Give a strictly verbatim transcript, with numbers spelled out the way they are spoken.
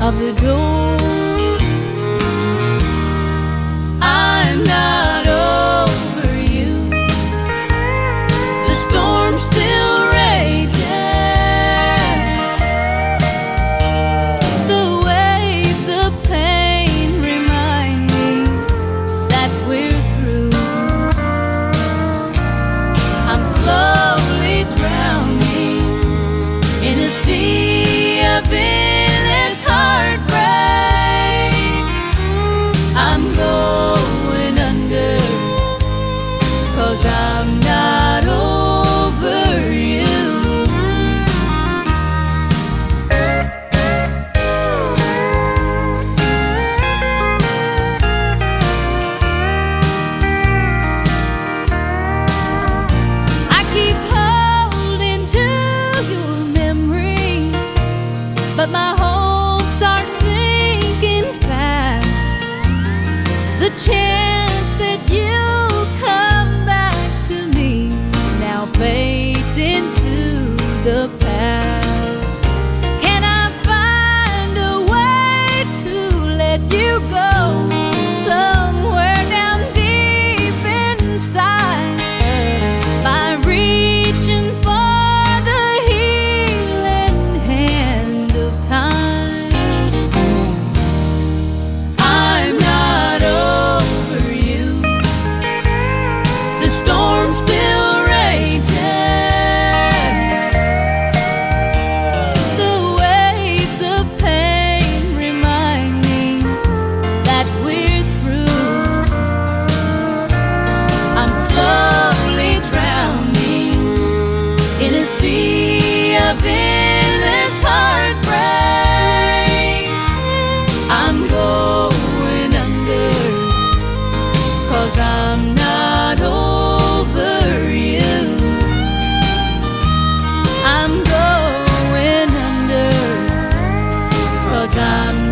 of the door. I'm not over you. The storm's still raging. The waves of pain remind me that we're through. I'm slowly drowning in a sea of endless heartbreak. I'm going under, 'cause I'm not over you. I keep holding to your memory, but my hopes are sinking fast. The chance that you'll come back to me now fades into the past. Can I find a way to let you go? Somewhere down deep inside, by reaching for the healing hand of time. I'm not over you. The storm's still raging. The waves of pain remind me that we're through. I'm slowly drowning in a sea of endless heartbreak. I'm going under, 'cause I'm not over you. I'm going under, 'cause I'm